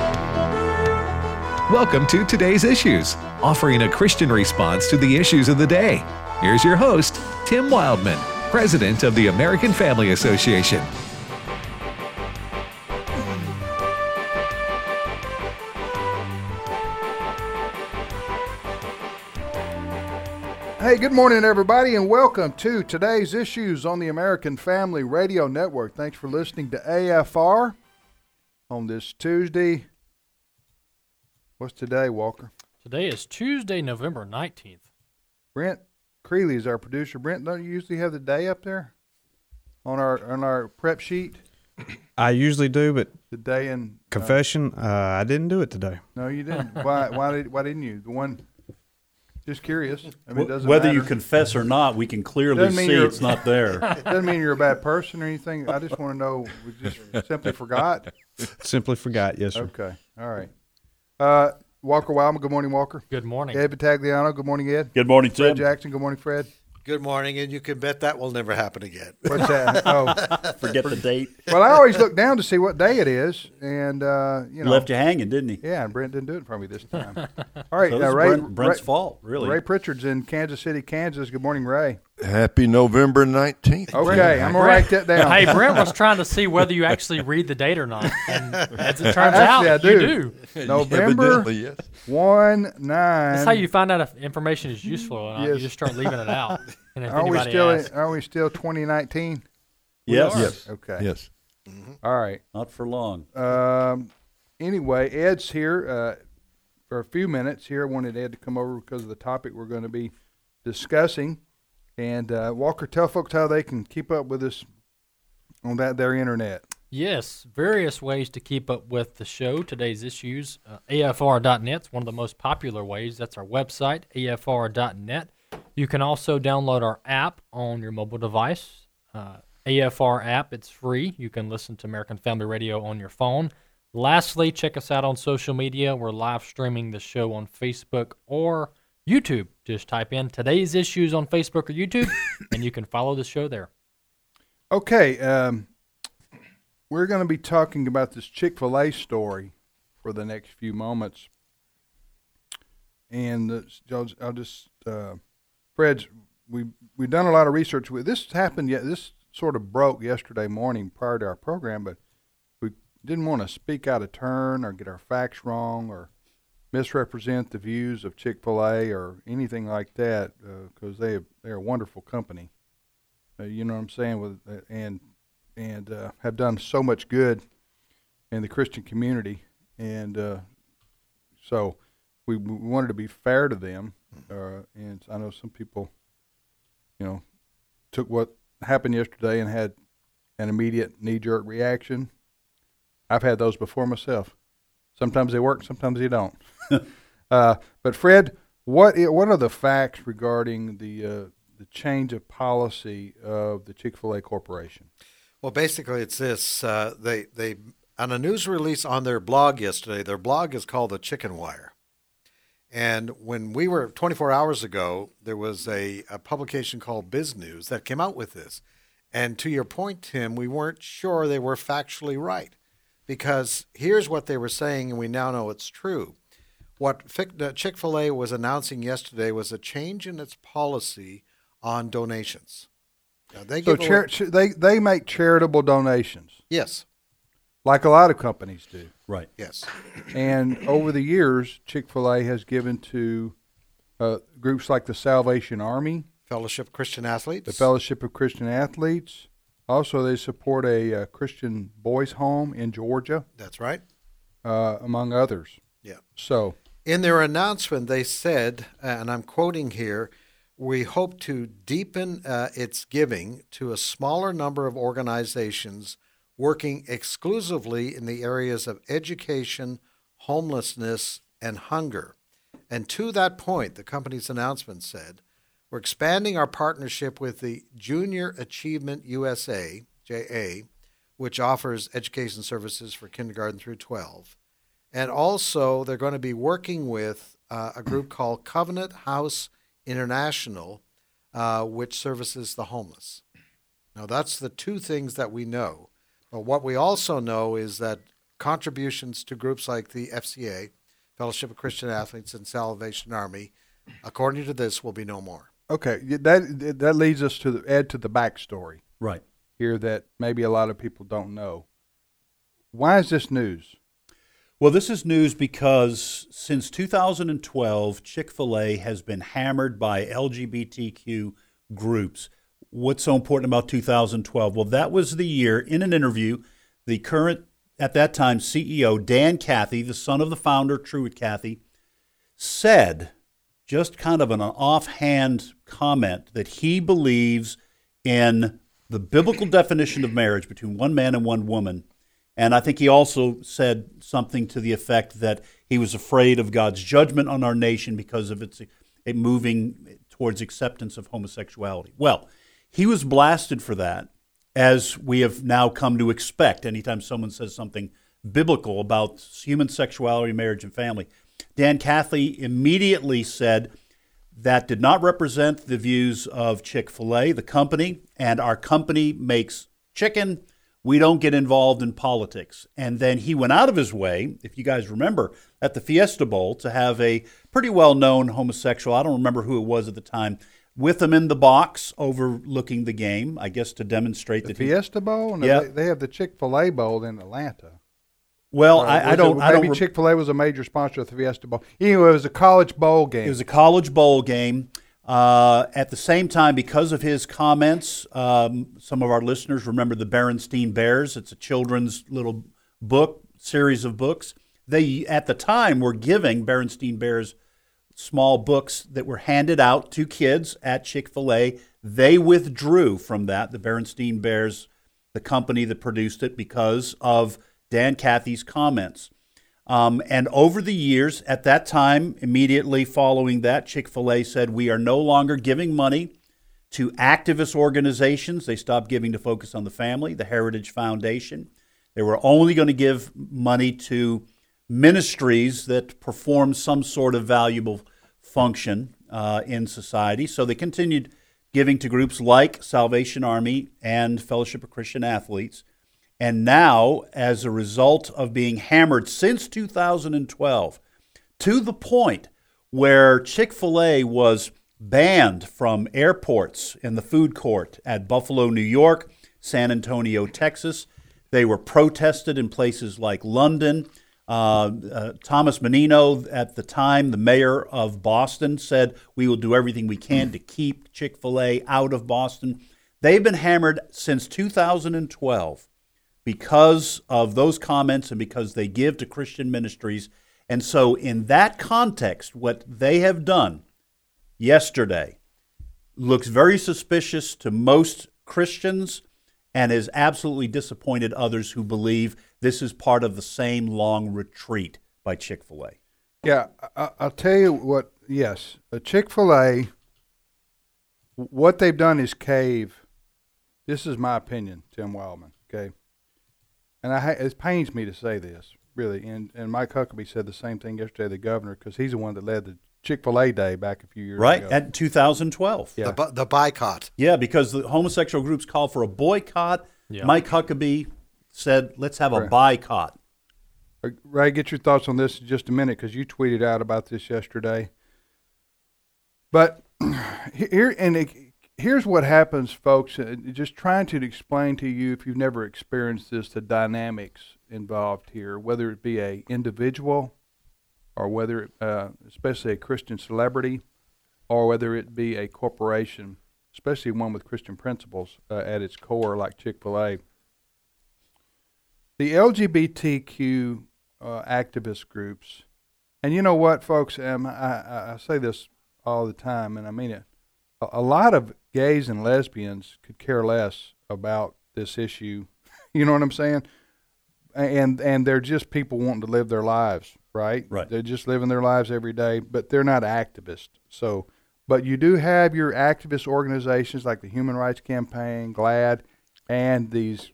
Welcome to Today's Issues, offering a Christian response to the issues of the day. Here's your host, Tim Wildman, President of the American Family Association. Hey, good morning, everybody, and welcome to Today's Issues on the American Family Radio Network. Thanks for listening to AFR on this Tuesday. What's today, Walker? Today is Tuesday, November 19th. Brent Creeley is our producer. Brent, don't you usually have the day up there on our prep sheet? I usually do, but The day in confession, I didn't do it today. No, you didn't. Why didn't you? The one. Just curious. I mean, it doesn't Whether matter. you confess or not, we can clearly Doesn't mean see you're- it's not there. It doesn't mean you're a bad person or anything. I just want to know. We just simply forgot. Simply forgot, yes, sir. Okay. All right. Walker Wildman. Good morning, Walker. Good morning. Ed Vitagliano. Good morning, Ed. Good morning, Fred Tim. Jackson. Good morning, Fred. Good morning, and you can bet that will never happen again. What's that? Oh, Forget the date. well, I always look down to see what day it is, and Left you hanging, didn't he? Yeah, and Brent didn't do it for me this time. All right, So this is Ray. Brent's fault, really. Ray Pritchard's in Kansas City, Kansas. Good morning, Ray. Happy November 19th. Okay, I'm gonna write that down. Hey, Brent was trying to see whether you actually read the date or not. And as it turns Actually, out, I you do. do. November Evidently, yes. 1-9. That's how you find out if information is useful or not. Yes. You just start leaving it out. And if Are we anybody still? asks, Are we still 2019? Yes. Yes. Okay. Yes. All right. Not for long. Anyway, Ed's here for a few minutes here. I wanted Ed to come over because of the topic we're going to be discussing. And Walker, tell folks how they can keep up with us on their internet. yes, various ways to keep up with the show. Today's issues, AFR.net is one of the most popular ways. That's our website, AFR.net. You can also download our app on your mobile device. AFR app, it's free. You can listen to American Family Radio on your phone. Lastly, check us out on social media. We're live streaming the show on Facebook or YouTube. Just type in Today's Issues on Facebook or YouTube, and you can follow the show there. Okay, we're going to be talking about this Chick-fil-A story for the next few moments. And I'll just, Fred, we've done a lot of research. This happened yet. This sort of broke yesterday morning prior to our program, but we didn't want to speak out of turn or get our facts wrong or misrepresent the views of Chick-fil-A or anything like that, because they're a wonderful company. You know what I'm saying? And have done so much good in the Christian community, and so we wanted to be fair to them. And I know some people, took what happened yesterday and had an immediate knee-jerk reaction. I've had those before myself. Sometimes they work, sometimes they don't. But Fred, what are the facts regarding the change of policy of the Chick-fil-A Corporation? Well, basically, it's this. They on a news release on their blog yesterday, their blog is called The Chicken Wire. And when we were 24 hours ago, there was a publication called Biz News that came out with this. And to your point, Tim, we weren't sure they were factually right. Because here's what they were saying, and we now know it's true. What Chick-fil-A was announcing yesterday was a change in its policy on donations. Now, they make charitable donations, yes, like a lot of companies do. Right. yes. And over the years, Chick-fil-A has given to groups like the Salvation Army, Fellowship of Christian Athletes. the Fellowship of Christian Athletes. Also, they support a Christian boys' home in Georgia, That's right. among others. Yeah. So, In their announcement, they said, and I'm quoting here, we hope to deepen its giving to a smaller number of organizations working exclusively in the areas of education, homelessness, and hunger. And to that point, the company's announcement said, we're expanding our partnership with the Junior Achievement USA, JA, which offers education services for kindergarten through 12. And also, they're going to be working with a group called Covenant House International, which services the homeless. Now, that's the two things that we know. But what we also know is that contributions to groups like the FCA, Fellowship of Christian Athletes, and Salvation Army, according to this, will be no more. Okay, that leads us to add to the backstory Right. here that maybe a lot of people don't know. Why is this news? Well, this is news because since 2012, Chick-fil-A has been hammered by LGBTQ groups. What's so important about 2012? Well, that was the year, in an interview, the current, at that time, CEO, Dan Cathy, the son of the founder, Truett Cathy, said, just kind of an offhand comment, that he believes in the biblical definition of marriage between one man and one woman. And I think he also said something to the effect that he was afraid of God's judgment on our nation because of it moving towards acceptance of homosexuality. Well, he was blasted for that, as we have now come to expect anytime someone says something biblical about human sexuality, marriage, and family. Dan Cathy immediately said that did not represent the views of Chick-fil-A, the company, and our company makes chicken. We don't get involved in politics. And then he went out of his way, if you guys remember, at the Fiesta Bowl to have a pretty well-known homosexual, I don't remember who it was at the time, with him in the box overlooking the game, I guess to demonstrate that Fiesta Bowl? No, yeah. They have the Chick-fil-A Bowl in Atlanta. Well, I don't. Maybe Chick-fil-A was a major sponsor of the Fiesta Bowl. Anyway, it was a college bowl game. It was a college bowl game. At the same time, because of his comments, some of our listeners remember the Berenstein Bears. It's a children's little book, series of books. They, at the time, were giving Berenstein Bears small books that were handed out to kids at Chick-fil-A. They withdrew from that, the Berenstein Bears, the company that produced it, because of Dan Cathy's comments. And over the years, at that time, immediately following that, Chick-fil-A said, we are no longer giving money to activist organizations. They stopped giving to Focus on the Family, the Heritage Foundation. They were only going to give money to ministries that perform some sort of valuable function in society. So they continued giving to groups like Salvation Army and Fellowship of Christian Athletes. And now, as a result of being hammered since 2012, to the point where Chick-fil-A was banned from airports in the food court at Buffalo, New York, San Antonio, Texas. They were protested in places like London. Thomas Menino, at the time, the mayor of Boston, said, we will do everything we can to keep Chick-fil-A out of Boston. They've been hammered since 2012. Because of those comments and because they give to Christian ministries. And so in that context, what they have done yesterday looks very suspicious to most Christians and has absolutely disappointed others who believe this is part of the same long retreat by Chick-fil-A. Yeah, I'll tell you what, yes, Chick-fil-A, what they've done is cave. This is my opinion, Tim Wildman, okay? And it pains me to say this, really. And Mike Huckabee said the same thing yesterday, the governor, because he's the one that led the Chick-fil-A Day back a few years ago. Right, at 2012. Yeah. The boycott. Yeah, because the homosexual groups called for a boycott. Yeah. Mike Huckabee said, let's have a boycott. Ray, get your thoughts on this in just a minute, because you tweeted out about this yesterday. But here's what happens, folks. Just trying to explain to you, if you've never experienced this, the dynamics involved here, whether it be a individual or whether, especially a Christian celebrity, or whether it be a corporation, especially one with Christian principles at its core, like Chick-fil-A. The LGBTQ activist groups, and you know what, folks, I say this all the time, and I mean it. A lot of gays and lesbians could care less about this issue. You know what I'm saying? And they're just people wanting to live their lives, right? Right. They're just living their lives every day, but they're not activists. So, but you do have your activist organizations like the Human Rights Campaign, GLAAD, and these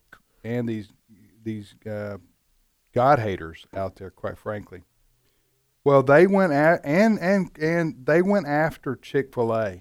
God haters out there, quite frankly. Well, they went and they went after Chick-fil-A.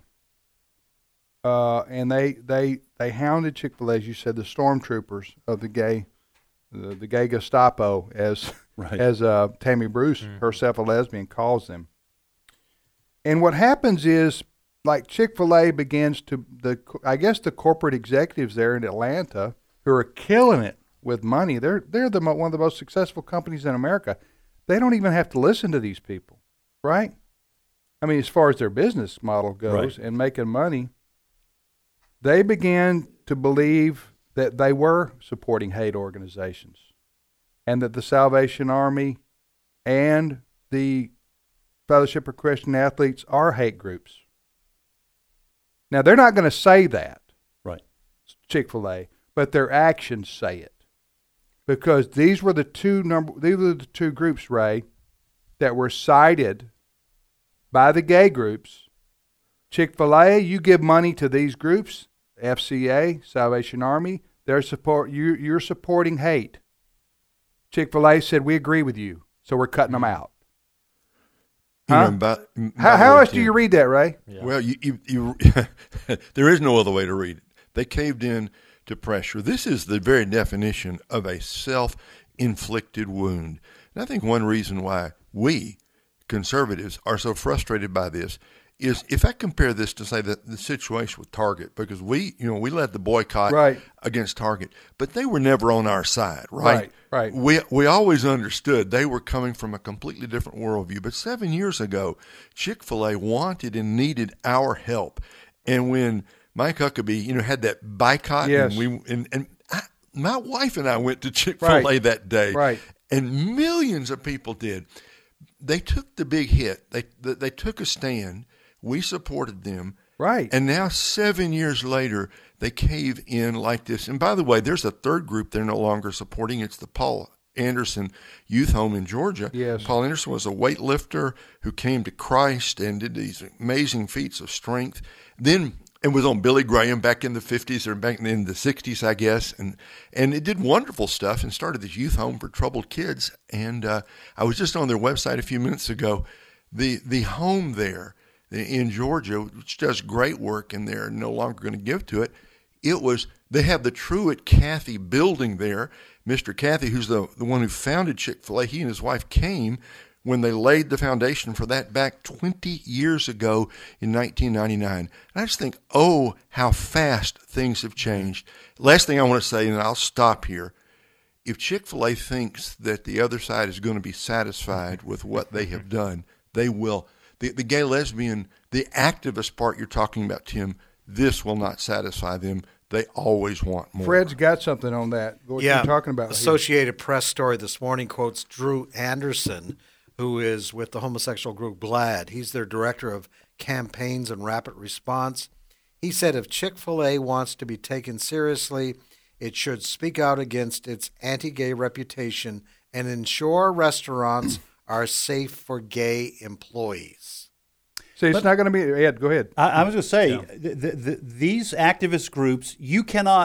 And they hounded Chick-fil-A, as you said, the stormtroopers of the gay the gay Gestapo, as Tammy Bruce, herself a lesbian, calls them. And what happens is, like Chick-fil-A begins to, I guess the corporate executives there in Atlanta who are killing it with money, they're one of the most successful companies in America. They don't even have to listen to these people, right? I mean, as far as their business model goes and making money, they began to believe that they were supporting hate organizations and that the Salvation Army and the Fellowship of Christian Athletes are hate groups. Now, they're not going to say that, right? Chick-fil-A, but their actions say it. Because these were the two groups, Ray, that were cited by the gay groups. Chick-fil-A, you give money to these groups, FCA, Salvation Army, you're supporting hate. Chick-fil-A said, we agree with you, so we're cutting them out. Huh? How else do you read that, Ray? Yeah. Well, you there is no other way to read it. They caved in to pressure. This is the very definition of a self-inflicted wound. And I think one reason why we conservatives are so frustrated by this is, if I compare this to, say, the situation with Target, because we led the boycott against Target, but they were never on our side, right? Right. We always understood they were coming from a completely different worldview. But 7 years ago, Chick-fil-A wanted and needed our help. And when Mike Huckabee, had that boycott, yes. and my wife and I went to Chick-fil-A that day, right. And millions of people did. They took the big hit. They took a stand. We supported them. Right. And now 7 years later, they cave in like this. And by the way, there's a third group they're no longer supporting. It's the Paul Anderson Youth Home in Georgia. Yes. Paul Anderson was a weightlifter who came to Christ and did these amazing feats of strength. Then it was on Billy Graham back in the 50s or back in the 60s, I guess. And it did wonderful stuff and started this youth home for troubled kids. And I was just on their website a few minutes ago. The home there in Georgia, which does great work, and they're no longer going to give to it. They have the Truett Cathy building there. Mr. Cathy, who's the one who founded Chick-fil-A, he and his wife came when they laid the foundation for that back 20 years ago in 1999. And I just think, how fast things have changed. Last thing I want to say, and I'll stop here. If Chick-fil-A thinks that the other side is going to be satisfied with what they have done, they will. The gay, lesbian, the activist part you're talking about, Tim, this will not satisfy them. They always want more. Fred's got something on that. What you're talking about. Associated Press story this morning quotes Drew Anderson, who is with the homosexual group GLAAD. He's their director of campaigns and rapid response. He said if Chick-fil-A wants to be taken seriously, it should speak out against its anti-gay reputation and ensure restaurants are safe for gay employees. See, it's not going to be. Ed, go ahead. I was going to say, these activist groups, you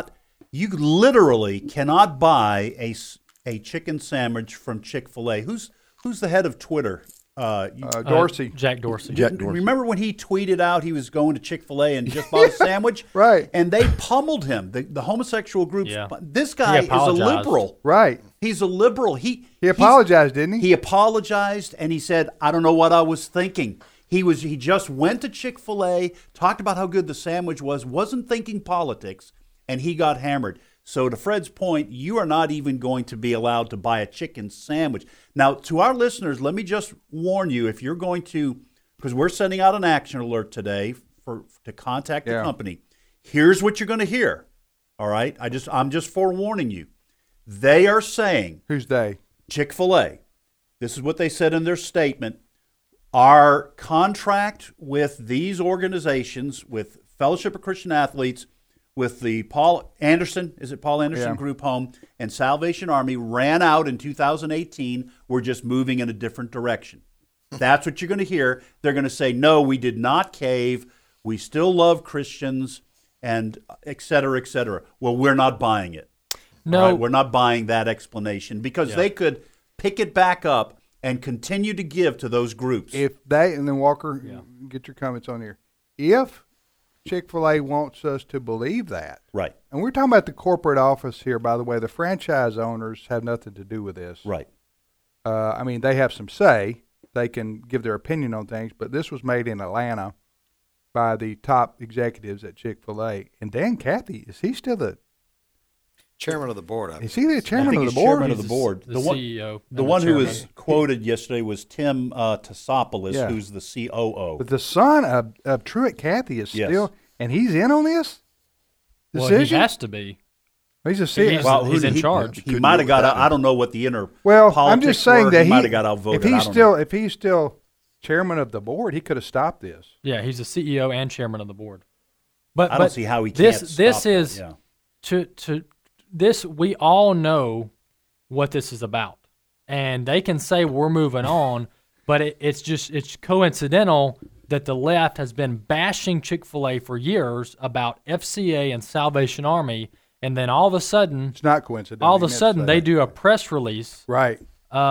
literally cannot buy a chicken sandwich from Chick-fil-A. Who's the head of Twitter? Dorsey. Jack Dorsey. Remember when he tweeted out he was going to Chick-fil-A and just bought a sandwich? Right. And they pummeled him. The homosexual groups. Yeah. This guy is a liberal. Right. He's a liberal. He apologized, didn't he? He apologized, and he said, I don't know what I was thinking. He just went to Chick-fil-A, talked about how good the sandwich was, wasn't thinking politics, and he got hammered. So to Fred's point, you are not even going to be allowed to buy a chicken sandwich. Now, to our listeners, let me just warn you, if you're going to, because we're sending out an action alert today to contact the company, here's what you're going to hear. All right? I'm just forewarning you. They are saying. Who's they? Chick-fil-A. This is what they said in their statement. Our contract with these organizations, with Fellowship of Christian Athletes, with the Paul Anderson Group Home, and Salvation Army ran out in 2018. We're just moving in a different direction. That's what you're going to hear. They're going to say, no, we did not cave. We still love Christians, and et cetera, et cetera. Well, we're not buying it. No. Right? We're not buying that explanation because they could pick it back up and continue to give to those groups. If they, and then Walker, get your comments on here. If Chick-fil-A wants us to believe that. Right. And we're talking about the corporate office here, by the way. The franchise owners have nothing to do with this. Right. I mean, they have some say. They can give their opinion on things, but this was made in Atlanta by the top executives at Chick-fil-A. And Dan Cathy, is he still the Chairman of the board. Is he the I chairman think of the he's board? chairman of the board. The CEO. The one who was quoted yesterday was Tim Tassopoulos, who's the COO. But the son of Truett Cathy is Yes. still, and he's in on this Well, decision? he has to be. He's a CEO. He's in charge. He might have got out. I don't know what the inner Well, politics I'm just saying were. that he might have got outvoted. if he's still chairman of the board, he could have stopped this. Yeah, he's the CEO and chairman of the board. But I don't see how he this can't this stop that, is yeah. to this we all know what this is about, and they can say we're moving on, but it's coincidental that the left has been bashing Chick-fil-A for years about FCA and Salvation Army, and then all of a sudden It's not coincidental. all of a sudden they do a press release right.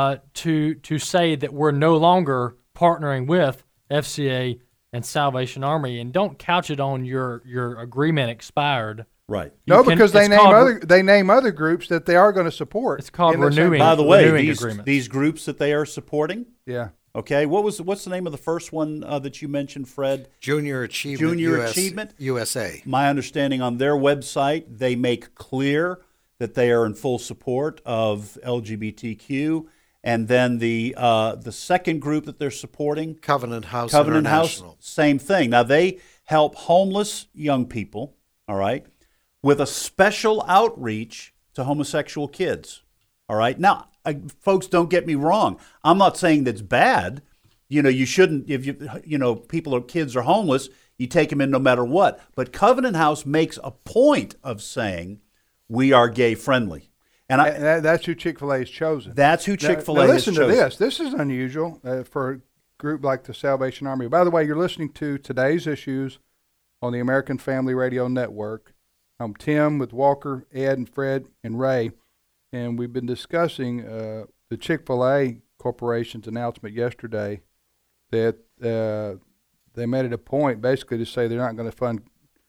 to say that we're no longer partnering with FCA and Salvation Army, and don't couch it on your agreement expired. Right. No, can- because they it's name called- other groups that they are going to support. It's called in the same- renewing. By the way, renewing agreements. these groups that they are supporting, Yeah. okay, what's the name of the first one that you mentioned, Fred? Junior Achievement. Achievement? USA. My understanding on their website, they make clear that they are in full support of LGBTQ. And then the second group that they're supporting, Covenant House Covenant International. House, same thing. Now, they help homeless young people, all right, with a special outreach to homosexual kids, all right? Now, folks, don't get me wrong. I'm not saying that's bad. You know, you shouldn't, if kids are homeless, you take them in no matter what. But Covenant House makes a point of saying we are gay friendly. And That's who Chick-fil-A has chosen. that's who Chick-fil-A now has listen chosen. to this. This is unusual for a group like the Salvation Army. By the way, you're listening to Today's Issues on the American Family Radio Network. I'm Tim with Walker, Ed, and Fred, and Ray, and we've been discussing the Chick-fil-A Corporation's announcement yesterday that they made it a point basically to say they're not going to fund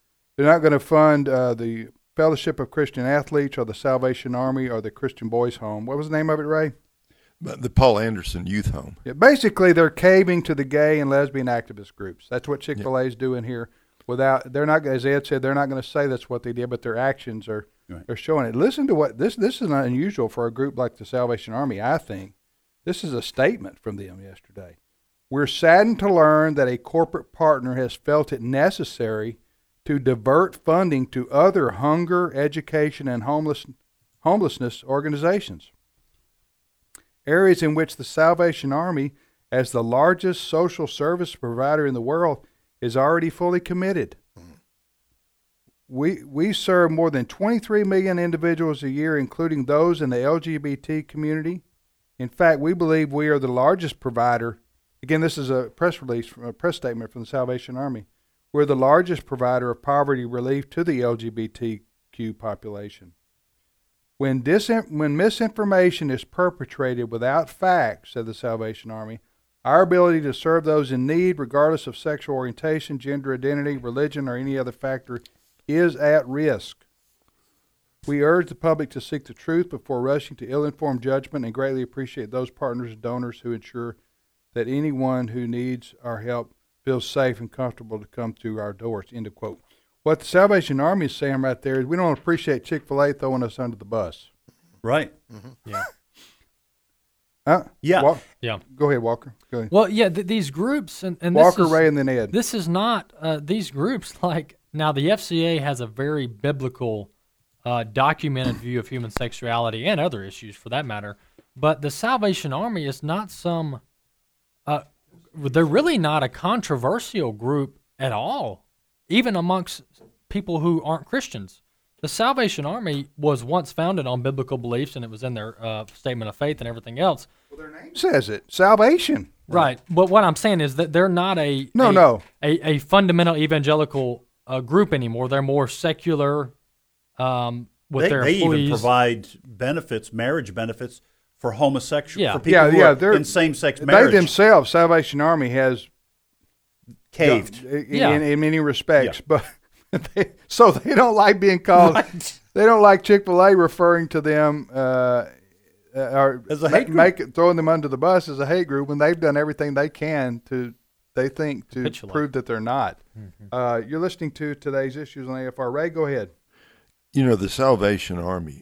the Fellowship of Christian Athletes or the Salvation Army or the Christian Boys Home. What was the name of it, Ray? The Paul Anderson Youth Home. Yeah, basically, they're caving to the gay and lesbian activist groups. That's what Chick-fil-A is doing here. They're not, as Ed said, they're not going to say that's what they did, but their actions are showing it. Listen to what this is not unusual for a group like the Salvation Army. I think this is a statement from them yesterday. We're saddened to learn that a corporate partner has felt it necessary to divert funding to other hunger, education, and homelessness organizations, areas in which the Salvation Army, as the largest social service provider in the world, is already fully committed. We serve more than 23 million individuals a year, including those in the LGBT community. In fact, we believe we are the largest provider. Again, this is a press release, a press statement from the Salvation Army. We're the largest provider of poverty relief to the LGBTQ population. When misinformation is perpetrated without facts, said the Salvation Army, our ability to serve those in need, regardless of sexual orientation, gender identity, religion, or any other factor, is at risk. We urge the public to seek the truth before rushing to ill-informed judgment and greatly appreciate those partners and donors who ensure that anyone who needs our help feels safe and comfortable to come through our doors, end of quote. What the Salvation Army is saying right there is we don't appreciate Chick-fil-A throwing us under the bus. Right. Mm-hmm. Yeah. Yeah. Yeah. Go ahead, Walker. Go ahead. Well, yeah, these groups and Walker, this is, Ray, and then Ed. This is not these groups like now. The FCA has a very biblical, documented view of human sexuality and other issues for that matter. But the Salvation Army is not some. They're really not a controversial group at all, even amongst people who aren't Christians. The Salvation Army was once founded on biblical beliefs, and it was in their statement of faith and everything else. Well, their name says it. Salvation. Right. But what I'm saying is that they're not a fundamental evangelical group anymore. They're more secular with their they employees. even provide benefits, marriage benefits, for homosexual, for people Yeah, who are they're in same-sex marriage. They themselves, Salvation Army has caved. in many respects, So they don't like being called. Right. They don't like Chick-fil-A referring to them or As a hate group. throwing them under the bus as a hate group when they've done everything they can to Capitulate. prove that they're not. Mm-hmm. You're listening to Today's Issues on AFR. Ray, go ahead. You know, the Salvation Army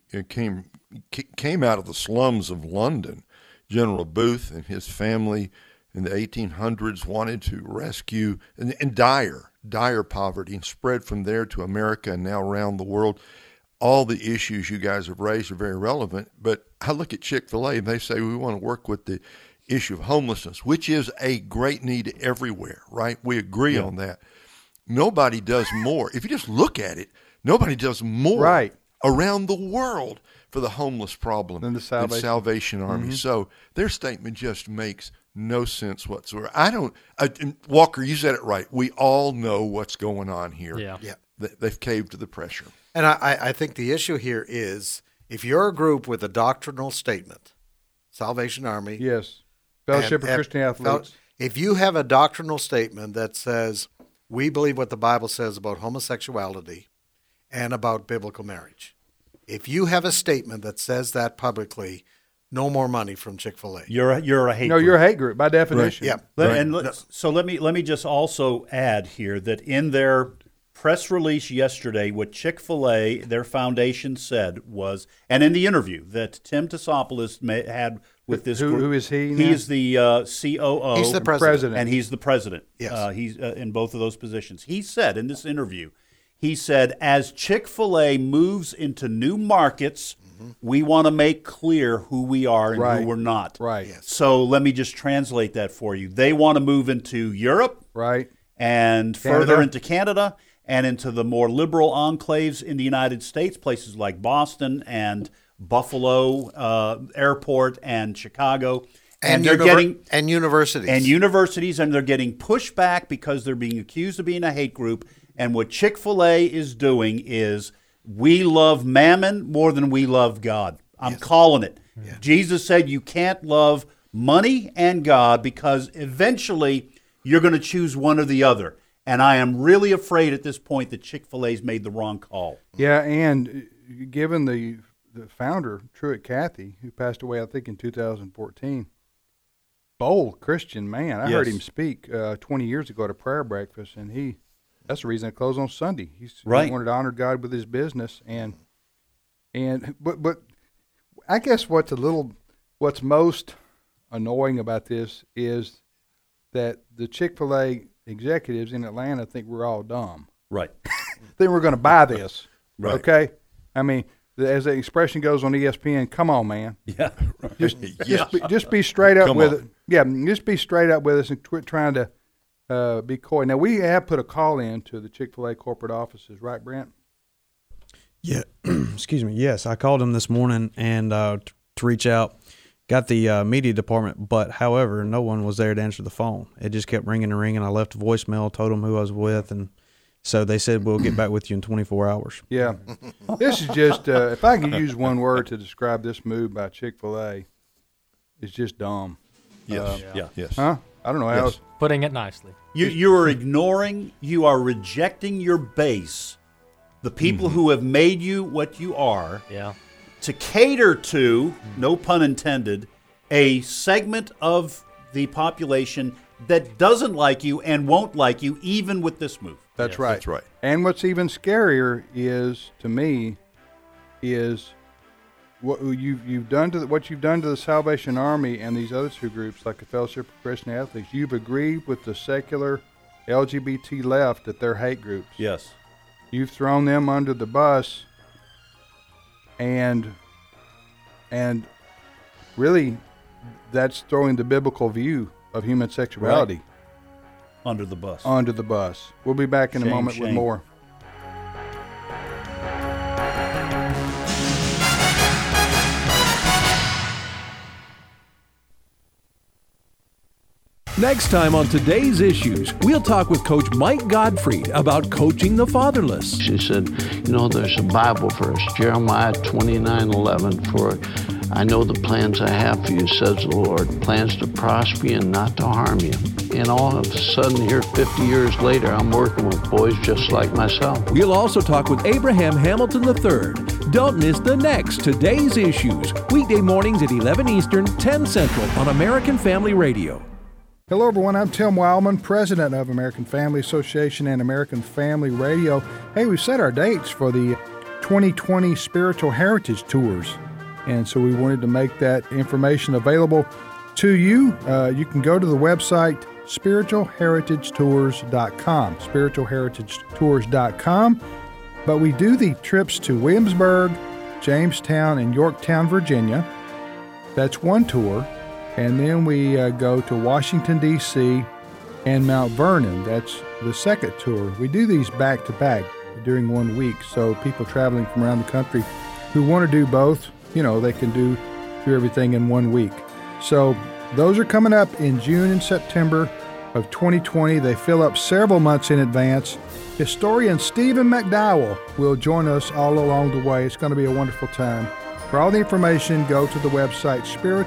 came out of the slums of London. General Booth and his family in the 1800s wanted to rescue and dire poverty, and spread from there to America and now around the world. All the issues you guys have raised are very relevant, but I look at Chick-fil-A and they say we want to work with the issue of homelessness, which is a great need everywhere, right? We agree on that. Nobody does more. If you just look at it, nobody does more around the world for the homeless problem than the Salvation Army. So their statement just makes no sense whatsoever. Walker, you said it right. We all know what's going on here. Yeah. They've caved to the pressure. And I think the issue here is if you're a group with a doctrinal statement, Salvation Army. Yes. Fellowship of Christian Athletes. If you have a doctrinal statement that says, we believe what the Bible says about homosexuality and about biblical marriage, if you have a statement that says that publicly, no more money from Chick-fil-A. You're a hate No, group. you're a hate group by definition. Yeah. So let me just also add here that in their press release yesterday, what Chick-fil-A, their foundation said was, and in the interview that Tim Tassopoulos had with this group. Who is he now? He is the COO. He's the president. And he's the president. Yes. He's in both of those positions. He said in this interview, as Chick-fil-A moves into new markets, we want to make clear who we are and who we're not. Right. Yes. So let me just translate that for you. They want to move into Europe. Right. And further into Canada and into the more liberal enclaves in the United States, places like Boston and Buffalo Airport and Chicago. And they're getting universities. And they're getting pushed back because they're being accused of being a hate group. And what Chick-fil-A is doing is we love mammon more than we love God. I'm calling it. Yeah. Jesus said you can't love money and God because eventually you're going to choose one or the other. And I am really afraid at this point that Chick-fil-A's made the wrong call. Yeah, and given the founder, Truett Cathy, who passed away, I think, in 2014, bold Christian man. I heard him speak 20 years ago at a prayer breakfast, and that's the reason I closed on Sunday. He wanted to honor God with his business, but I guess what's most annoying about this is that the Chick-fil-A executives in Atlanta think we're all dumb. Right. Think we're going to buy this. Right. Okay? I mean, as the expression goes on ESPN, come on, man. Yeah. Just be straight up with it. Yeah, just be straight up with us and quit trying to be coy. Now, we have put a call in to the Chick-fil-A corporate offices, right, Brent? Yeah. Excuse me. Yes, I called them this morning and to reach out. Got the media department, but however, no one was there to answer the phone. It just kept ringing and ringing. I left a voicemail, told them who I was with, and so they said, we'll get back with you in 24 hours. Yeah. This is just, if I could use one word to describe this move by Chick-fil-A, it's just dumb. Yes. Yes. Huh? I don't know how else. Putting it nicely. You are ignoring, you are rejecting your base, the people who have made you what you are. Yeah. To cater to, no pun intended, a segment of the population that doesn't like you and won't like you even with this move. That's right. That's right. And what's even scarier is, to me, is what you've done to the Salvation Army and these other two groups, like the Fellowship of Christian Athletes. You've agreed with the secular LGBT left that they're hate groups. Yes. You've thrown them under the bus, and really, that's throwing the biblical view of human sexuality. Right. Under the bus. Under the bus. We'll be back in a moment with more. Next time on Today's Issues, we'll talk with Coach Mike Gottfried about coaching the fatherless. She said, there's a Bible verse, Jeremiah 29:11, for I know the plans I have for you, says the Lord, plans to prosper you and not to harm you. And all of a sudden, here 50 years later, I'm working with boys just like myself. We'll also talk with Abraham Hamilton III. Don't miss the next Today's Issues, weekday mornings at 11 Eastern, 10 Central on American Family Radio. Hello, everyone. I'm Tim Wildman, president of American Family Association and American Family Radio. Hey, we've set our dates for the 2020 Spiritual Heritage Tours, and so we wanted to make that information available to you. You can go to the website spiritualheritagetours.com, spiritualheritagetours.com. But we do the trips to Williamsburg, Jamestown, and Yorktown, Virginia. That's one tour. And then we go to Washington, D.C. and Mount Vernon. That's the second tour. We do these back-to-back during 1 week, so people traveling from around the country who want to do both, they can do everything in 1 week. So those are coming up in June and September of 2020. They fill up several months in advance. Historian Stephen McDowell will join us all along the way. It's going to be a wonderful time. For all the information, go to the website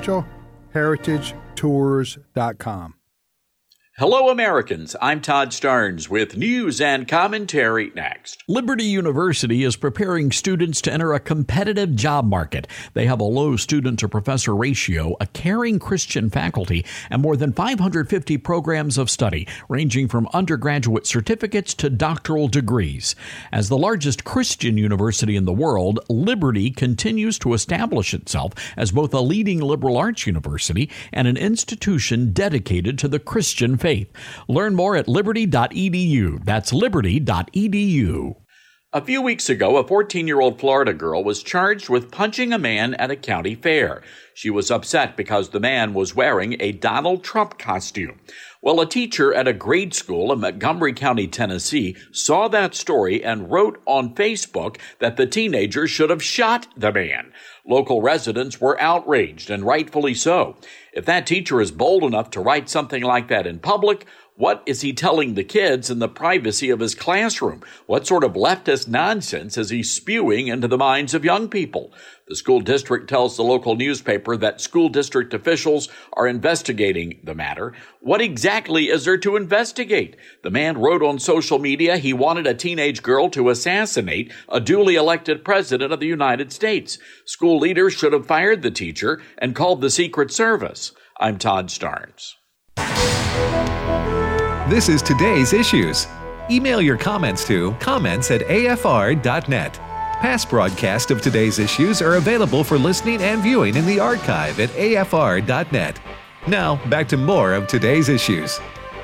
spiritualheritagetours.com. Hello, Americans. I'm Todd Starnes with news and commentary next. Liberty University is preparing students to enter a competitive job market. They have a low student-to-professor ratio, a caring Christian faculty, and more than 550 programs of study, ranging from undergraduate certificates to doctoral degrees. As the largest Christian university in the world, Liberty continues to establish itself as both a leading liberal arts university and an institution dedicated to the Christian faith. Learn more at liberty.edu. That's liberty.edu. A few weeks ago, a 14-year-old Florida girl was charged with punching a man at a county fair. She was upset because the man was wearing a Donald Trump costume. Well, a teacher at a grade school in Montgomery County, Tennessee, saw that story and wrote on Facebook that the teenager should have shot the man. Local residents were outraged, and rightfully so. If that teacher is bold enough to write something like that in public, what is he telling the kids in the privacy of his classroom? What sort of leftist nonsense is he spewing into the minds of young people? The school district tells the local newspaper that school district officials are investigating the matter. What exactly is there to investigate? The man wrote on social media he wanted a teenage girl to assassinate a duly elected president of the United States. School leaders should have fired the teacher and called the Secret Service. I'm Todd Starnes. This is Today's Issues. Email your comments to comments@afr.net. Past broadcasts of Today's Issues are available for listening and viewing in the archive at afr.net. Now, back to more of Today's Issues.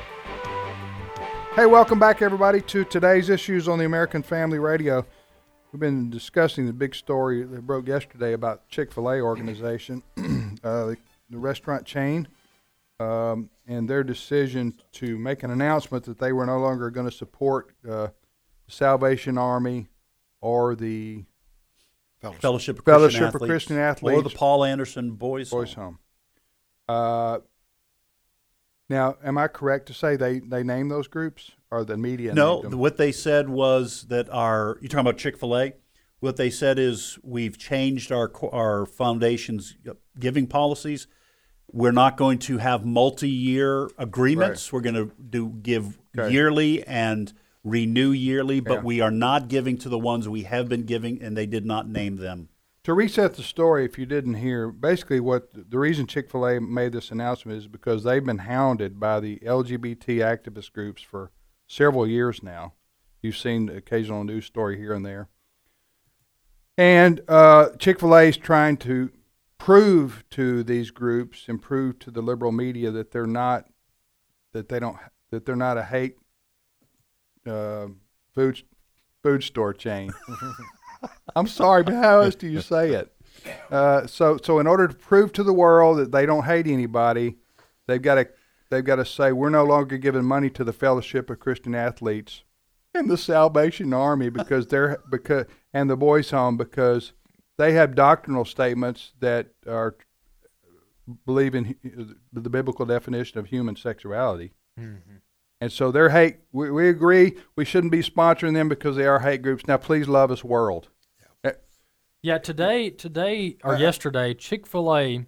Hey, welcome back, everybody, to Today's Issues on the American Family Radio. We've been discussing the big story that broke yesterday about Chick-fil-A organization, the restaurant chain, and their decision to make an announcement that they were no longer going to support the Salvation Army or the Fellowship of Christian Athletes, or the Paul Anderson Boys Home. Now, am I correct to say they named those groups, or the media? No, what they said was that you're talking about Chick-fil-A. What they said is we've changed our foundation's giving policies. We're not going to have multi-year agreements. Right. We're going to give yearly and renew yearly, but we are not giving to the ones we have been giving, and they did not name them. To reset the story, if you didn't hear, basically the reason Chick-fil-A made this announcement is because they've been hounded by the LGBT activist groups for several years now. You've seen the occasional news story here and there. And Chick-fil-A is trying to prove to these groups and prove to the liberal media that they're not a hate food store chain. I'm sorry, but how else do you say it? So in order to prove to the world that they don't hate anybody, they've got to say we're no longer giving money to the Fellowship of Christian Athletes and the Salvation Army and the Boys Home, because they have doctrinal statements that believe in the biblical definition of human sexuality. Mm-hmm. And so they're hate. We agree we shouldn't be sponsoring them because they are hate groups. Now, please love us, world. Yeah. Yeah, today or yesterday, Chick-fil-A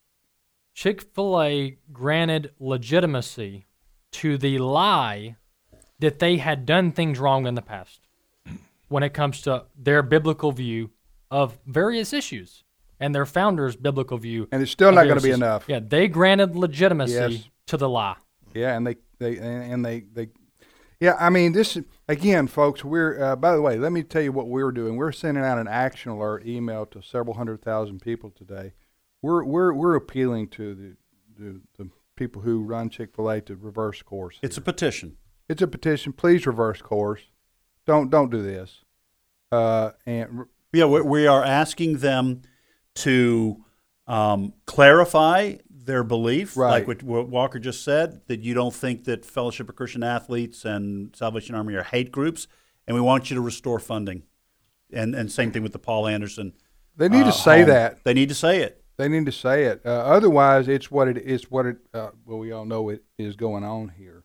granted legitimacy to the lie that they had done things wrong in the past when it comes to their biblical view of various issues and their founders' biblical view. And it's still not going to be enough. Yeah, they granted legitimacy Yes. to the lie. Yeah, and they yeah, I mean, this again, folks. We're by the way, let me tell you what we're doing. We're sending out an action alert email to several 100,000 people today. We're appealing to the people who run Chick-fil-A to reverse course. It's a petition. It's a petition. Please reverse course. Don't do this. And Yeah, we are asking them to clarify their belief, Right. like what Walker just said, that you don't think that Fellowship of Christian Athletes and Salvation Army are hate groups, and we want you to restore funding. And same thing with the Paul Anderson. they need to say home. that. They need to say it. They need to say it. Otherwise, it's what it is. Well, we all know it is going on here.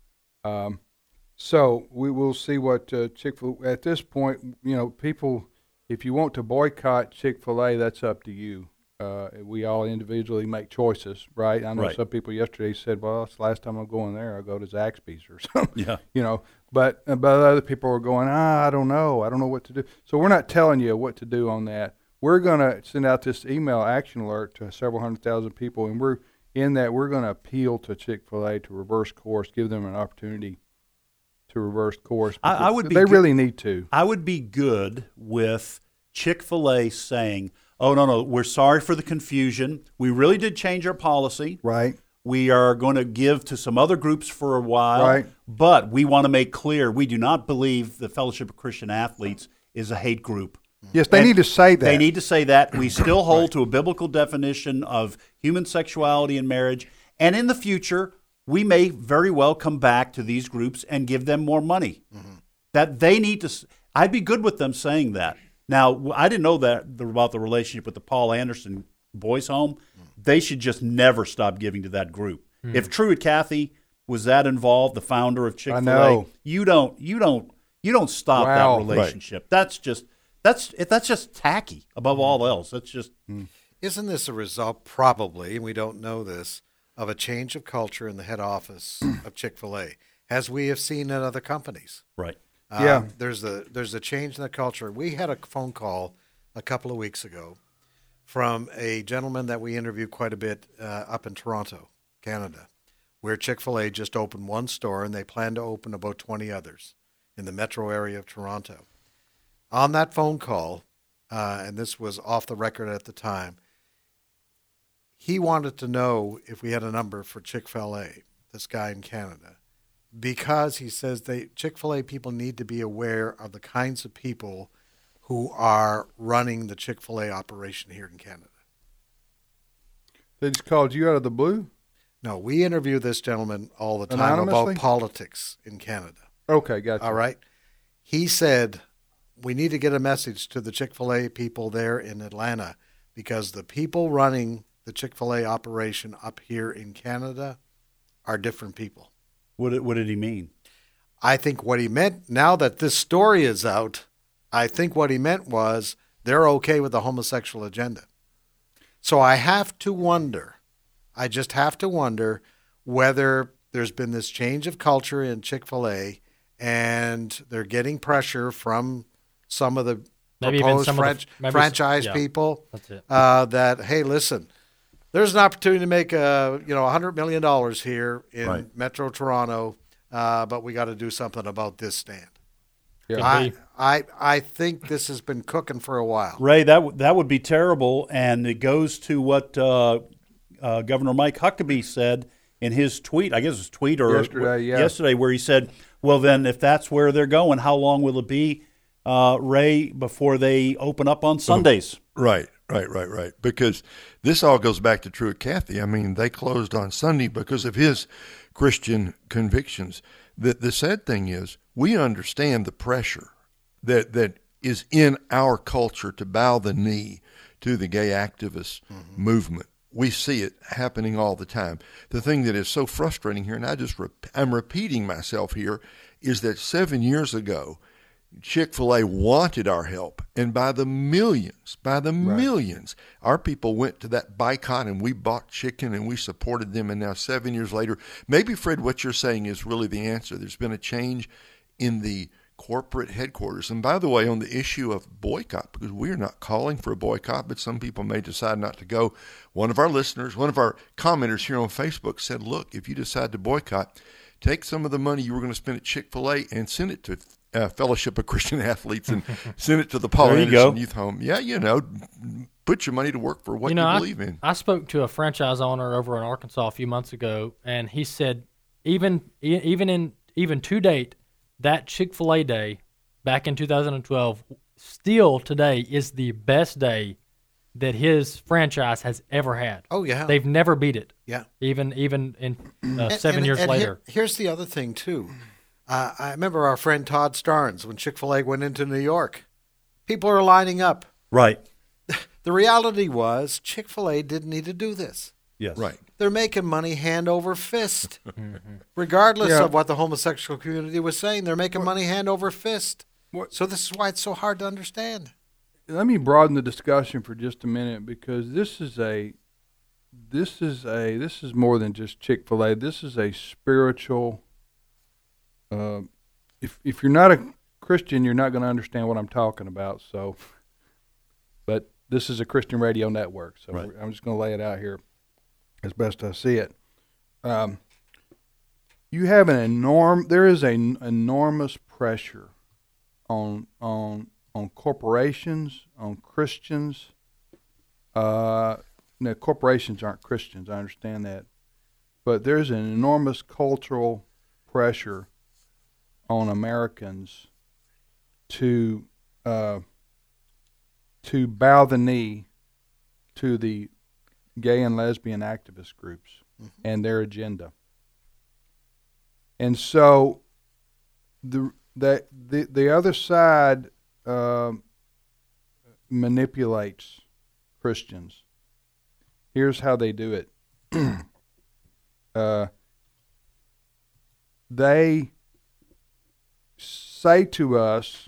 So we will see what Chick-fil-A. At this point, people, if you want to boycott Chick-fil-A, that's up to you. We all individually make choices, right? I know Right. some people yesterday said, "Well, it's the last time I'm going there. I'll go to Zaxby's or something." Yeah. But other people are going, I don't know what to do. So we're not telling you what to do on that. We're going to send out this email action alert to several 100,000 people, and we're going to appeal to Chick-fil-A to reverse course, give them an opportunity to reverse course. I would be They good- really need to. I would be good with Chick-fil-A saying, "Oh, no, we're sorry for the confusion. We really did change our policy. Right. We are going to give to some other groups for a while, Right. but we want to make clear we do not believe the Fellowship of Christian Athletes is a hate group." Yes, they And need to say that. They need to say that. We still hold to a biblical definition of human sexuality and marriage. And in the future, we may very well come back to these groups and give them more money. That they need to. I'd be good with them saying that. Now, I didn't know that about the relationship with the Paul Anderson Boys Home. They should just never stop giving to that group. If Truett Cathy was that involved, the founder of Chick-fil-A, know. you don't stop Wow. that relationship. That's just tacky above all else. That's just Isn't this a result, probably, and we don't know this, of a change of culture in the head office of Chick-fil-A, as we have seen in other companies? right. Yeah. There's a change in the culture. We had a phone call a couple of weeks ago from a gentleman that we interviewed quite a bit up in Toronto, Canada, where Chick-fil-A just opened one store and they plan to open about 20 others in the metro area of Toronto. On that phone call, and this was off the record at the time, he wanted to know if we had a number for Chick-fil-A, this guy in Canada, because he says Chick-fil-A people need to be aware of the kinds of people who are running the Chick-fil-A operation here in Canada. They just called you out of the blue? No, we interview this gentleman all the time Anonymously? about politics in Canada. Okay, gotcha. All right. He said, we need to get a message to the Chick-fil-A people there in Atlanta because the people running the Chick-fil-A operation up here in Canada are different people. What did he mean? I think what he meant, now that this story is out, I think what he meant was they're okay with the homosexual agenda. So I have to wonder, I just have to wonder whether there's been this change of culture in Chick-fil-A and they're getting pressure from some of the Maybe even proposed some of the- franchise yeah, people that's it. that, hey, listen, there's an opportunity to make $100 million here in Right. Metro Toronto, but we got to do something about this stand. Yeah. I think this has been cooking for a while. Ray, that would be terrible, and it goes to what Governor Mike Huckabee said in his tweet. I guess it was tweet or yesterday, where he said, "Well, then, if that's where they're going, how long will it be, Ray, before they open up on Sundays?" Right. Because this all goes back to Truett Cathy. I mean, they closed on Sunday because of his Christian convictions. The sad thing is, we understand the pressure that is in our culture to bow the knee to the gay activist movement. We see it happening all the time. The thing that is so frustrating here, and I'm repeating myself here, is that 7 years ago, Chick-fil-A wanted our help, and by the millions, our people went to that boycott, and we bought chicken, and we supported them. And now 7 years later, maybe, Fred, what you're saying is really the answer. There's been a change in the corporate headquarters. And by the way, on the issue of boycott, because we're not calling for a boycott, but some people may decide not to go. One of our listeners, one of our commenters here on Facebook said, look, if you decide to boycott, take some of the money you were going to spend at Chick-fil-A and send it to Fellowship of Christian Athletes and send it to the Paul Anderson Youth Home. Yeah, put your money to work for what you believe in. I spoke to a franchise owner over in Arkansas a few months ago, and he said even to date, that Chick-fil-A day back in 2012 still today is the best day that his franchise has ever had. Oh, yeah. They've never beat it. Yeah. Even in 7 years later. Here's the other thing, too. I remember our friend Todd Starnes when Chick-fil-A went into New York. People are lining up. Right. The reality was Chick-fil-A didn't need to do this. Yes. Right. They're making money hand over fist. Regardless of what the homosexual community was saying, they're making money hand over fist. So this is why it's so hard to understand. Let me broaden the discussion for just a minute, because this is more than just Chick-fil-A. This is a spiritual. If you're not a Christian, you're not going to understand what I'm talking about. So, but this is a Christian radio network, so right. I'm just going to lay it out here as best I see it. You have there is an enormous pressure on corporations, on Christians. Corporations aren't Christians, I understand that, but there's an enormous cultural pressure on Americans to bow the knee to the gay and lesbian activist groups and their agenda. And so the other side manipulates Christians. Here's how they do it. They say to us,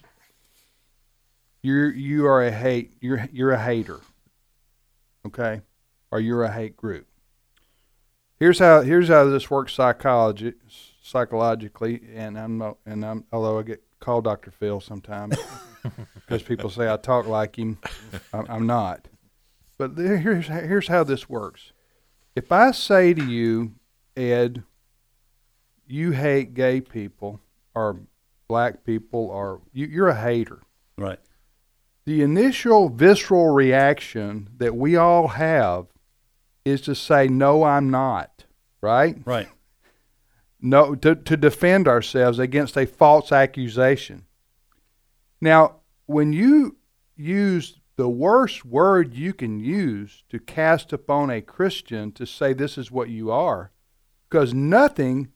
you're a hater, okay, or you're a hate group. Here's how this works psychologically, although I get called Dr. Phil sometimes because people say I talk like him, I'm not. But here's how this works. If I say to you, Ed, you hate gay people or black people, or you're a hater. Right. The initial visceral reaction that we all have is to say, no, I'm not. Right? Right. No, to defend ourselves against a false accusation. Now, when you use the worst word you can use to cast upon a Christian to say this is what you are, because nothing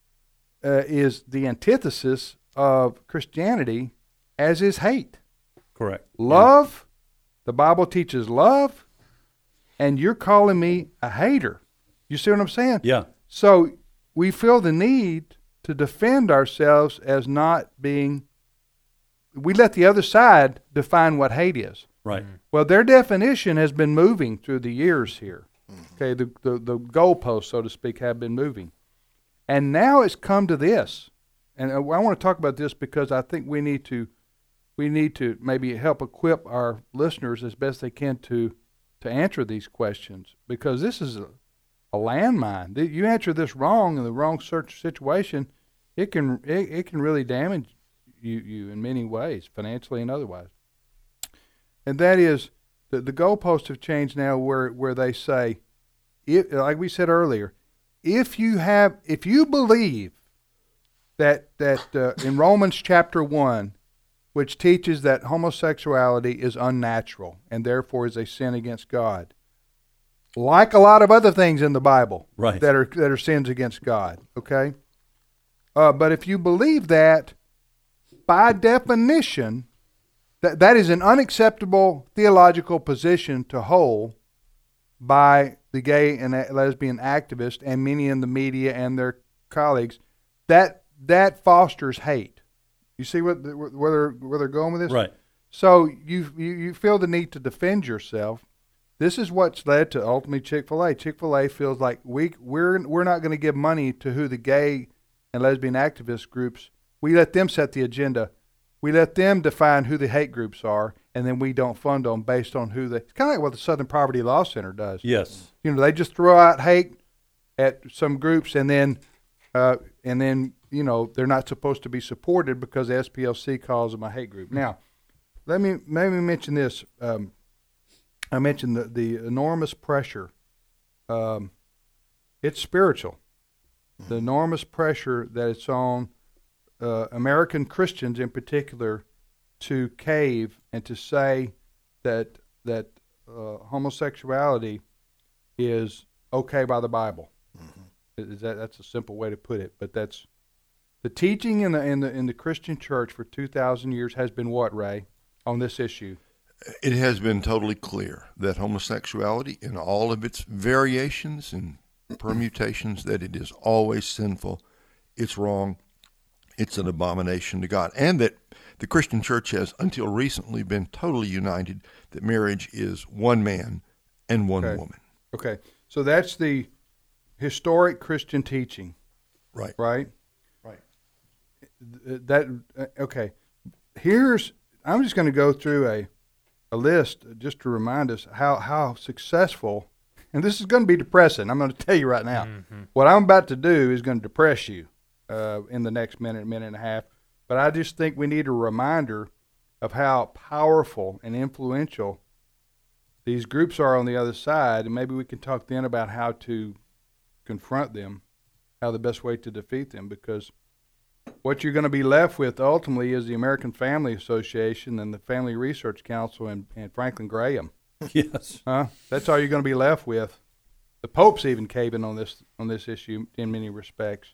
is the antithesis of Christianity as is hate. Correct. Love, the Bible teaches love, and you're calling me a hater. You see what I'm saying? Yeah. So we feel the need to defend ourselves as not being, we let the other side define what hate is. Right. Well, their definition has been moving through the years here. Okay, the goalposts, so to speak, have been moving. And now it's come to this. And I want to talk about this because I think we need to maybe help equip our listeners as best they can to answer these questions, because this is a landmine. You answer this wrong in the wrong situation, it can really damage you in many ways, financially and otherwise. And that is that the goalposts have changed now, where they say, like we said earlier, if you believe that in Romans chapter 1, which teaches that homosexuality is unnatural and therefore is a sin against God, like a lot of other things in the Bible, right, that are sins against God. Okay, but if you believe that, by definition, that is an unacceptable theological position to hold by the gay and lesbian activists and many in the media and their colleagues. That fosters hate. You see where they're going with this? Right. So you feel the need to defend yourself. This is what's led to ultimately Chick-fil-A. Chick-fil-A feels like we're not going to give money to who the gay and lesbian activist groups. We let them set the agenda. We let them define who the hate groups are, and then we don't fund them based on who they. It's kind of like what the Southern Poverty Law Center does. Yes. They just throw out hate at some groups, and then they're not supposed to be supported because the SPLC calls them a hate group. Now, let me mention this. I mentioned the enormous pressure. It's spiritual. The enormous pressure that it's on American Christians in particular to cave and to say that homosexuality is okay by the Bible. That's a simple way to put it, but that's the teaching in the Christian church for 2,000 years has been what, Ray, on this issue? It has been totally clear that homosexuality, in all of its variations and permutations, that it is always sinful, it's wrong, it's an abomination to God, and that the Christian church has, until recently, been totally united that marriage is one man and one woman. Okay, so that's the historic Christian teaching. Right. Right? Right. Okay. I'm just going to go through a list just to remind us how successful, and this is going to be depressing. I'm going to tell you right now. Mm-hmm. What I'm about to do is going to depress you in the next minute and a half, but I just think we need a reminder of how powerful and influential these groups are on the other side, and maybe we can talk then about how to confront them, how the best way to defeat them, because what you're going to be left with ultimately is the American Family Association and the Family Research Council and Franklin Graham. Yes. That's all you're going to be left with. The Pope's even caving on this issue in many respects.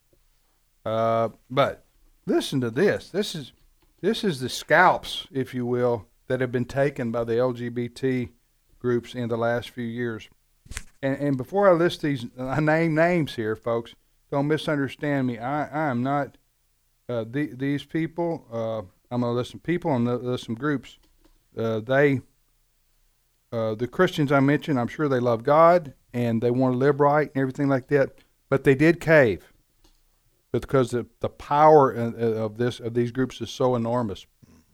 But listen to this. This is the scalps, if you will, that have been taken by the LGBT groups in the last few years. And before I list these, I name names here, folks. Don't misunderstand me. I am not these people. I'm going to list some people and list some groups. The Christians I mentioned, I'm sure they love God and they want to live right and everything like that. But they did cave because the power of these groups is so enormous.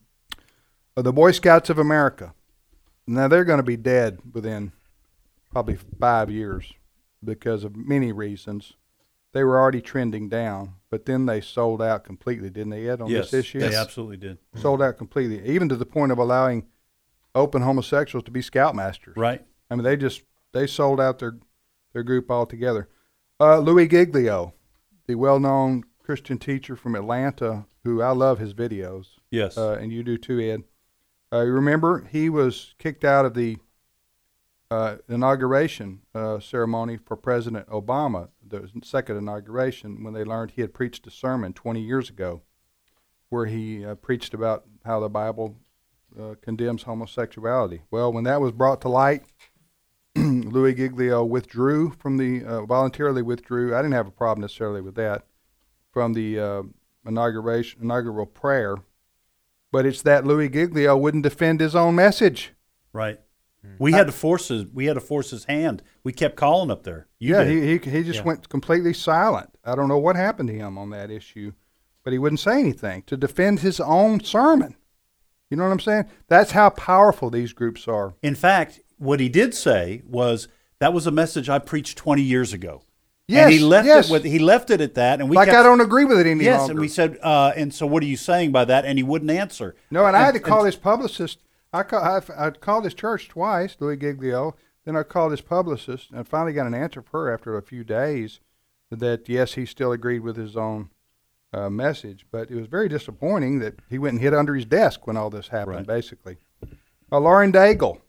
The Boy Scouts of America. Now they're going to be dead within probably 5 years because of many reasons. They were already trending down, but then they sold out completely, didn't they, Ed, on this issue? Yes, they absolutely did. Sold out completely, even to the point of allowing open homosexuals to be scoutmasters. Right. I mean, they sold out their group altogether. Louis Giglio, the well-known Christian teacher from Atlanta, who I love his videos. Yes. And you do too, Ed. You remember he was kicked out of the inauguration ceremony for President Obama, the second inauguration, when they learned he had preached a sermon 20 years ago where he preached about how the Bible condemns homosexuality. Well, when that was brought to light, Louis Giglio withdrew from voluntarily withdrew. I didn't have a problem necessarily with that, from the inaugural prayer. But it's that Louis Giglio wouldn't defend his own message. Right. We had to force his hand. We kept calling up there. He just went completely silent. I don't know what happened to him on that issue, but he wouldn't say anything to defend his own sermon. You know what I'm saying? That's how powerful these groups are. In fact, what he did say was, that was a message I preached 20 years ago. Yes, and he left it at that, and we I don't agree with it any longer. Yes, and we said, and so what are you saying by that? And he wouldn't answer. No, and I had to call his publicist. I called his church twice, Louis Giglio. Then I called his publicist, and finally got an answer from her after a few days that yes, he still agreed with his own message. But it was very disappointing that he went and hid under his desk when all this happened. Right. Basically, Lauren Daigle,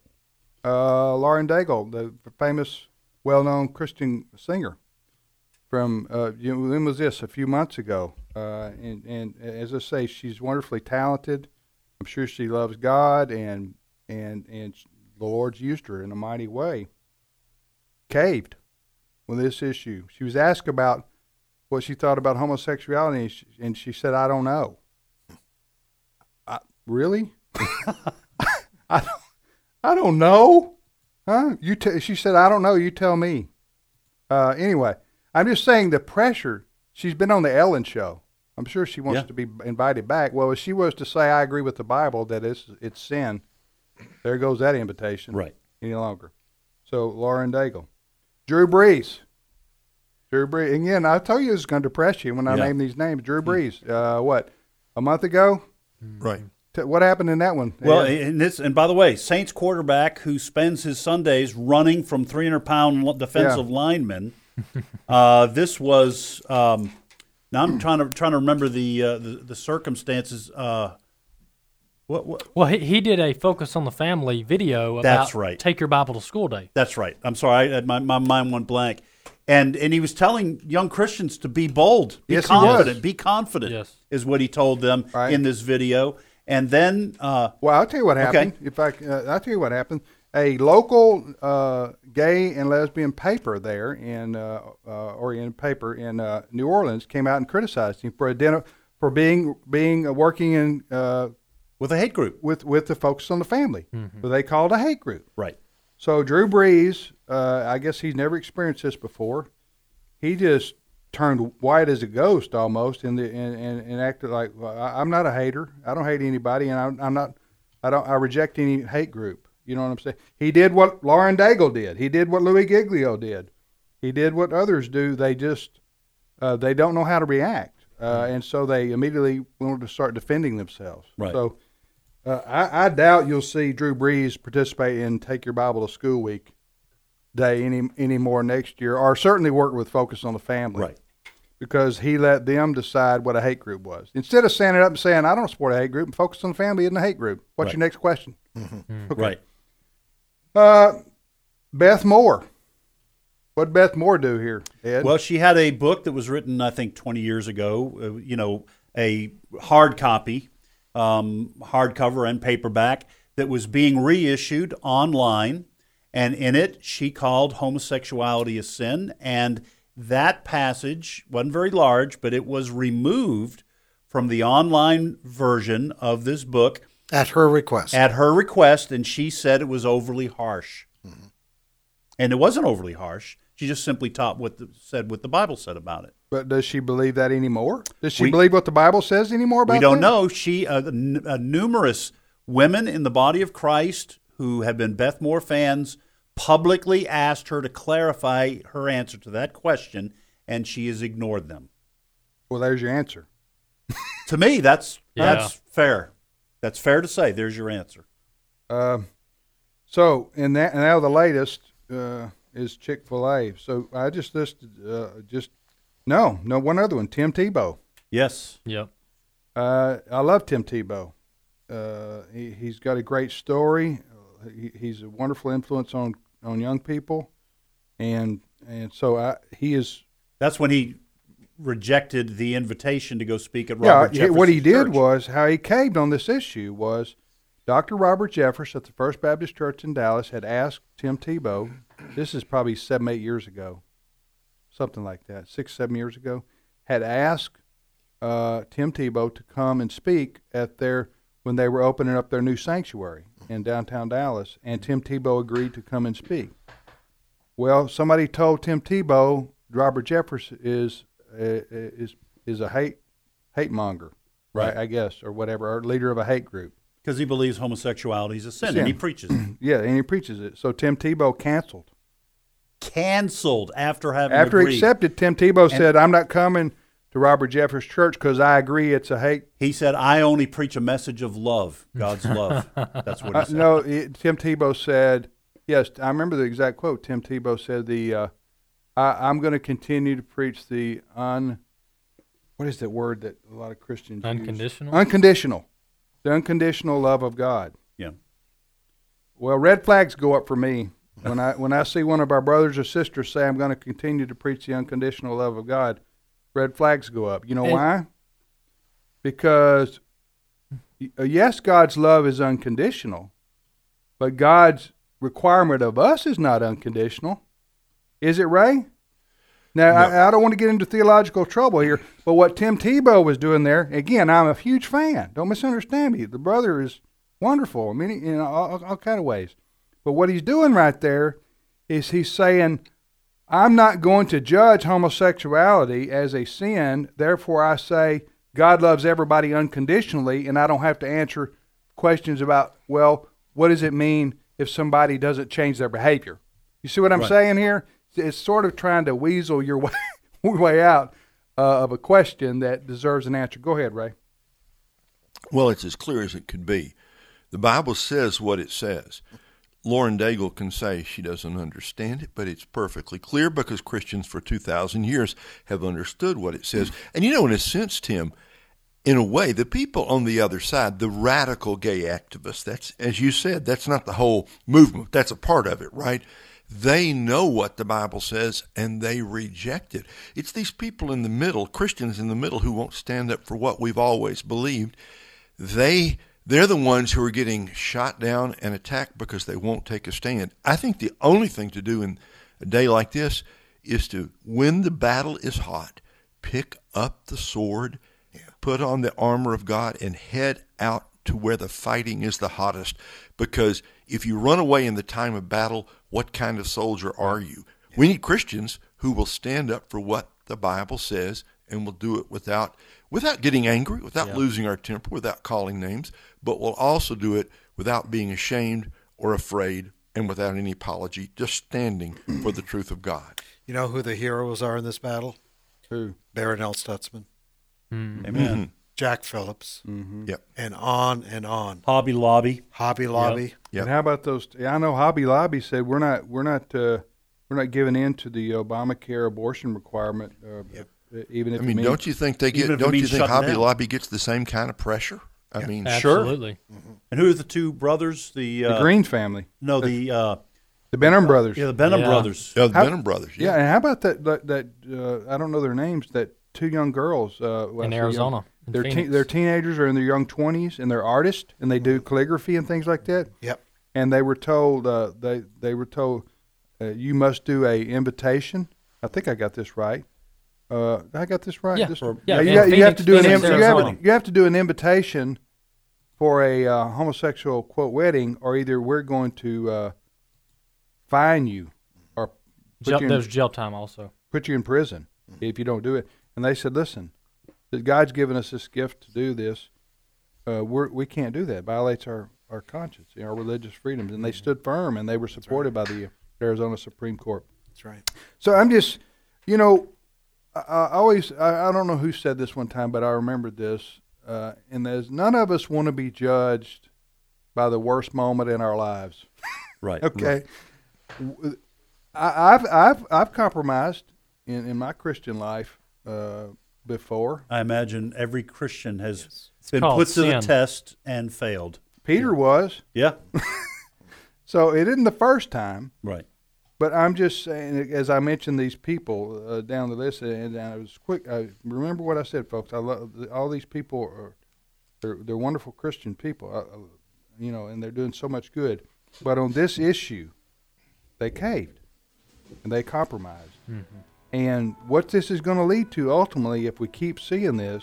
the famous, well-known Christian singer. From when was this? A few months ago, and as I say, she's wonderfully talented. I'm sure she loves God, and the Lord's used her in a mighty way. Caved with this issue. She was asked about what she thought about homosexuality, and she said, "I don't know." really? I don't know. Huh? She said, I don't know. You tell me. Anyway, I'm just saying the pressure. She's been on the Ellen show. I'm sure she wants to be invited back. Well, if she was to say, I agree with the Bible, that it's sin, there goes that invitation. Right. Any longer. So, Lauren Daigle. Drew Brees. Again, I told you it was going to depress you when I named these names. Drew Brees. What, a month ago? Right. What happened in that one? Well, and by the way, Saints quarterback who spends his Sundays running from 300-pound defensive linemen. This was now I'm trying to remember the circumstances. What? Well, he did a Focus on the Family video That's about right. Take Your Bible to School Day. That's right. I'm sorry, my mind went blank. And he was telling young Christians to be bold, be confident, be confident. Yes. Is what he told them in this video. And then, well, I'll tell you what happened. I'll tell you what happened. A local gay and lesbian paper there in Oriented paper in New Orleans came out and criticized him for being working in with a hate group with the Focus on the Family, what they called a hate group. Right. So Drew Brees, I guess he's never experienced this before. He just turned white as a ghost almost, and acted like, well, I'm not a hater. I don't hate anybody, and I reject any hate group. You know what I'm saying? He did what Lauren Daigle did. He did what Louis Giglio did. He did what others do. They just they don't know how to react, and so they immediately wanted to start defending themselves. Right. So I doubt you'll see Drew Brees participate in Take Your Bible to School Week Day any more next year, or certainly work with Focus on the Family. Right. Because he let them decide what a hate group was. Instead of standing up and saying, I don't support a hate group, and Focus on the Family isn't a hate group. What's your next question? Okay. Right. Beth Moore. What did Beth Moore do here, Ed? Well, she had a book that was written, I think, 20 years ago, a hard copy, hardcover and paperback that was being reissued online. And in it, she called homosexuality a sin. And that passage wasn't very large, but it was removed from the online version of this book. At her request. At her request, and she said it was overly harsh. Mm-hmm. And it wasn't overly harsh. She just simply taught what the Bible said about it. But does she believe that anymore? Does she believe what the Bible says anymore about that? We don't know. She numerous women in the body of Christ who have been Beth Moore fans publicly asked her to clarify her answer to that question, and she has ignored them. Well, there's your answer. To me, that's fair. That's fair to say. There's your answer. So, and now the latest is Chick-fil-A. So I just listed one other one, Tim Tebow. Yes. Yep. I love Tim Tebow. He's got a great story. He's a wonderful influence on young people, and so he is. That's when he rejected the invitation to go speak at Robert Jefferson's what he did church. was, how he caved on this issue was, Dr. Robert Jeffress at the First Baptist Church in Dallas had asked Tim Tebow, this is probably 7-8 years ago, something like that, 6-7 years ago, had asked Tim Tebow to come and speak when they were opening up their new sanctuary in downtown Dallas, and Tim Tebow agreed to come and speak. Well, somebody told Tim Tebow Robert Jeffress is a hate monger, right? I guess, or whatever, or leader of a hate group. Because he believes homosexuality is a sin, and he preaches it. Yeah, and he preaches it. So Tim Tebow canceled. After having After agreed. he accepted, Tim Tebow said, I'm not coming to Robert Jeffress Church because I agree it's a hate. He said, I only preach a message of love, God's love. That's what he said. No, Tim Tebow said, yes, I remember the exact quote. Tim Tebow said, I'm going to continue to preach the what is that word that a lot of Christians Unconditional? use? Unconditional. The unconditional love of God. Yeah. Well, red flags go up for me when I see one of our brothers or sisters say, I'm going to continue to preach the unconditional love of God. Red flags go up. You know why? Because, yes, God's love is unconditional, but God's requirement of us is not unconditional. Is it, Ray? Now, I don't want to get into theological trouble here, but what Tim Tebow was doing there, again, I'm a huge fan. Don't misunderstand me. The brother is wonderful. I mean, in all kind of ways. But what he's doing right there is he's saying, I'm not going to judge homosexuality as a sin. Therefore, I say God loves everybody unconditionally, and I don't have to answer questions about, well, what does it mean if somebody doesn't change their behavior? You see what I'm saying here? It's sort of trying to weasel your way out of a question that deserves an answer. Go ahead, Ray. Well, it's as clear as it could be. The Bible says what it says. Lauren Daigle can say she doesn't understand it, but it's perfectly clear because Christians for 2,000 years have understood what it says. And you know, in a sense, Tim, in a way, the people on the other side, the radical gay activists, that's, as you said, that's not the whole movement. That's a part of it, right? They know what the Bible says, and they reject it. It's these people in the middle, Christians in the middle, who won't stand up for what we've always believed. They're the ones who are getting shot down and attacked because they won't take a stand. I think the only thing to do in a day like this is to, when the battle is hot, pick up the sword, put on the armor of God, and head out to where the fighting is the hottest. Because if you run away in the time of battle, what kind of soldier are you? We need Christians who will stand up for what the Bible says and will do it without getting angry, without losing our temper, without calling names, but will also do it without being ashamed or afraid and without any apology, just standing for the truth of God. You know who the heroes are in this battle? Who? Barronelle Stutzman. Amen. Jack Phillips. Yep. And on and on. Hobby Lobby. Hobby Lobby. Yep. And how about those? I know Hobby Lobby said we're not giving in to the Obamacare abortion requirement. Even if don't you think Hobby Lobby gets the same kind of pressure? I mean, absolutely. Sure. And who are the two brothers? The Green family. No, the Benham brothers. Yeah, the Benham brothers. Oh, the Benham brothers. Yeah, and how about that I don't know their names. That two young girls in Arizona. They're teenagers or in their young 20s, and they're artists, and they do calligraphy and things like that. Yep. And they were told you must do a invitation. I think I got this right. I got this right. Yeah. You have to do you have to do an invitation for a homosexual quote wedding, or either we're going to fine you or there's jail time also. Put you in prison if you don't do it. And they said, listen, God's given us this gift to do this. We can't do that. It violates our conscience, our religious freedoms. And they stood firm, and they were supported by the Arizona Supreme Court. That's right. So I'm just, I don't know who said this one time, but I remembered this. And there's none of us want to be judged by the worst moment in our lives. Right. Okay. Right. I've compromised in my Christian life before. I imagine every Christian has been put to the test and failed. Peter was. Yeah. So it isn't the first time. Right. But I'm just saying, as I mentioned these people down the list, and I was quick. Remember what I said, folks. I love all these people. They're wonderful Christian people, and they're doing so much good. But on this issue, they caved and they compromised. Mm-hmm. And what this is going to lead to ultimately, if we keep seeing this,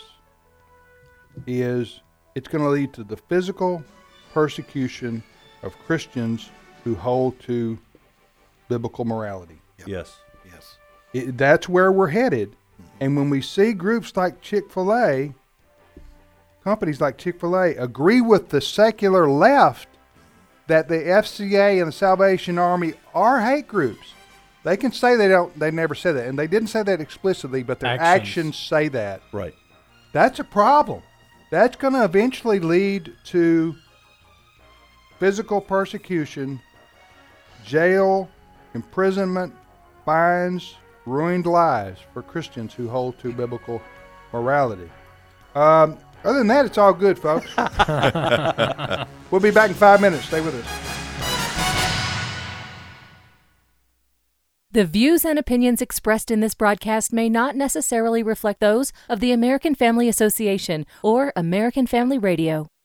is it's going to lead to the physical persecution of Christians who hold to biblical morality. Yes. That's where we're headed. And when we see groups like Chick-fil-A, companies like Chick-fil-A, agree with the secular left that the FCA and the Salvation Army are hate groups. They can say they never said that. And they didn't say that explicitly, but their actions say that. Right. That's a problem. That's going to eventually lead to physical persecution, jail, imprisonment, fines, ruined lives for Christians who hold to biblical morality. Other than that, it's all good, folks. We'll be back in 5 minutes. Stay with us. The views and opinions expressed in this broadcast may not necessarily reflect those of the American Family Association or American Family Radio.